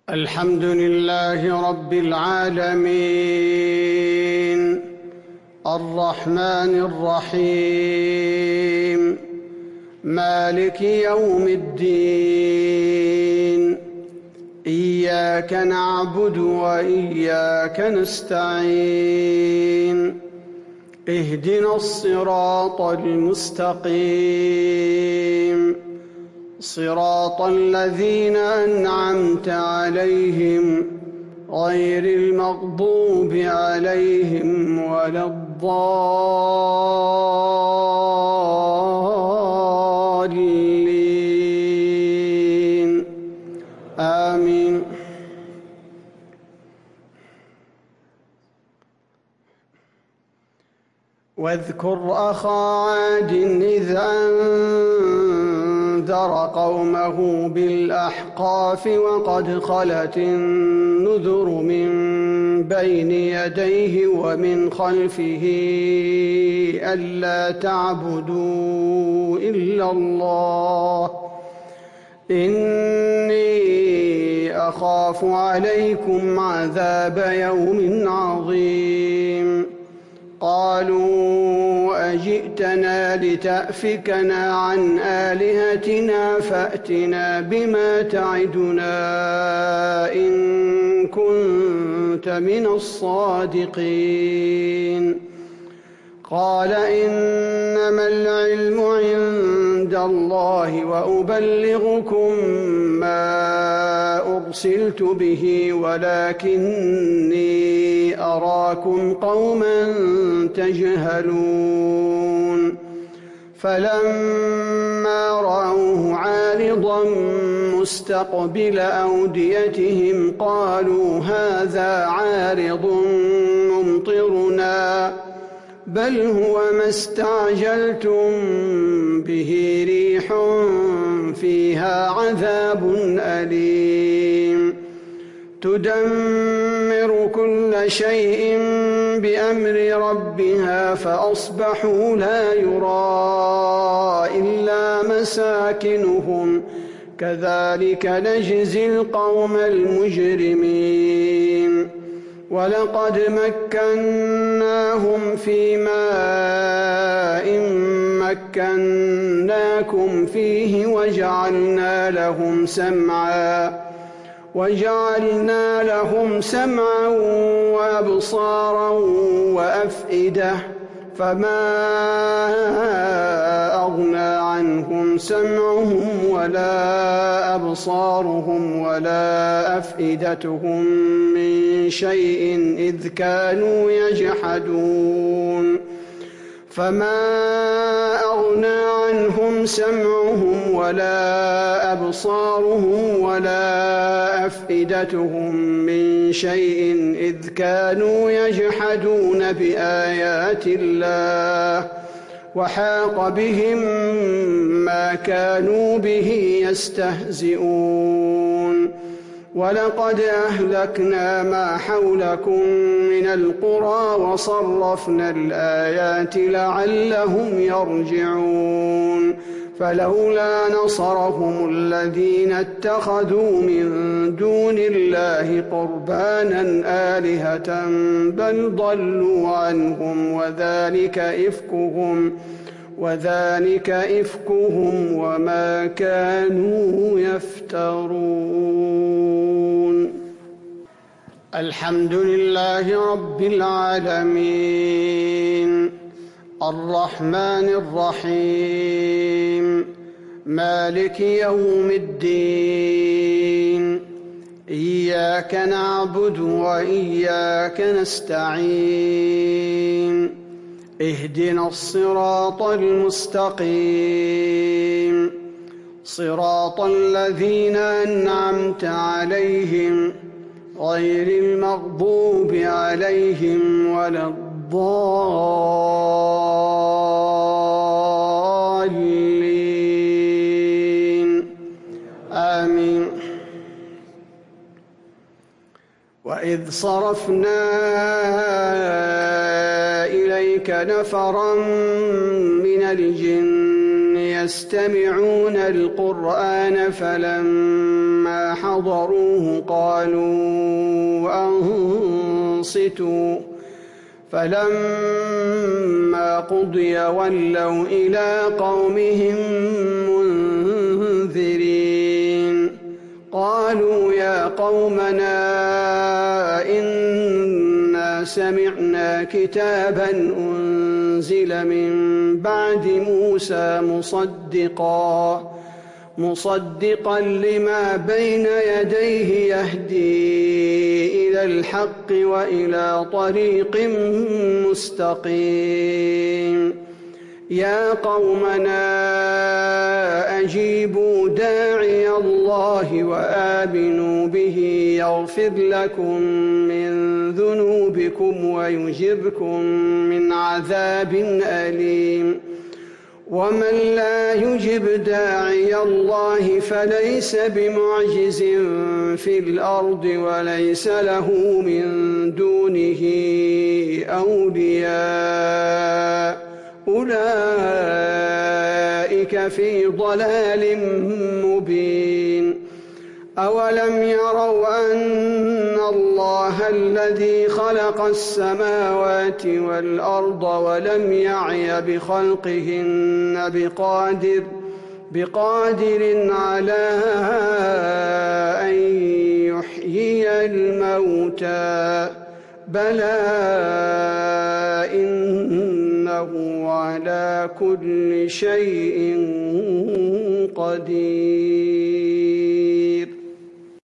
الحمد لله رب العالمين الرحمن الرحيم مالك يوم الدين إياك نعبد وإياك نستعين اهدنا الصراط المستقيم صراط الذين أنعمت عليهم غير المغضوب عليهم ولا الضالين آمين. واذكر أخا عاد إذ أنذر قومه بالأحقاف وقد خلت النذر من بين يديه ومن خلفه ألا تعبدوا إلا الله إني أخاف عليكم عذاب يوم عظيم. قالوا أجئتنا لتأفكنا عن آلهتنا فأتنا بما تعدنا إن كنت من الصادقين. قال إنما العلم عند الله وأبلغكم ما أرسلت به ولكني أراكم قوما تجهلون. فلما رأوه عارضا مستقبل أوديتهم قالوا هذا عارض ممطرنا بل هو ما استعجلتم به ريح فيها عذاب أليم تدمر كل شيء بأمر ربها فأصبحوا لا يرى إلا مساكنهم كذلك نجزي القوم المجرمين. ولقد مكناهم في ماء مكناكم فيه وجعلنا لهم سمعا وأبصارا وأفئدة فما أغنى عنهم سمعهم ولا أبصارهم ولا أفئدتهم من شيء إذ كانوا يجحدون. فما أغنى عنهم سمعهم ولا أبصارهم ولا أفئدتهم من شيء إذ كانوا يجحدون بآيات الله وحاق بهم ما كانوا به يستهزئون. ولقد أهلكنا ما حولكم من القرى وصرفنا الآيات لعلهم يرجعون. فلولا نصرهم الذين اتخذوا من دون الله قربانا آلهة بل ضلوا عنهم وذلك إفكهم وما كانوا يفترون. الحمد لله رب العالمين الرحمن الرحيم مالك يوم الدين إياك نعبد وإياك نستعين اهدنا الصراط المستقيم صراط الذين أنعمت عليهم غير المغضوب عليهم ولا الضالين آمين. وإذ صرفنا إليك نفرا من الجن يستمعون القرآن فلما حضروه قالوا أنصتوا فلما قضي ولوا إلى قومهم منذرين قالوا يا قومنا إنا سمعنا كتابا أنزل من بعد موسى مصدقا لما بين يديه يهدي إلى الحق وإلى طريق مستقيم يا قومنا أجيبوا داعي الله وآمنوا به يغفر لكم من ذنوبكم ويجركم من عذاب أليم ومن لا يجب داعي الله فليس بمعجز في الأرض وليس له من دونه أولياء أولئك في ضلال مبين أولم يروا أن الله الذي خلق السماوات والأرض ولم يعي بخلقهن بقادر على أن يحيي الموتى بلى إنه على كل شيء قدير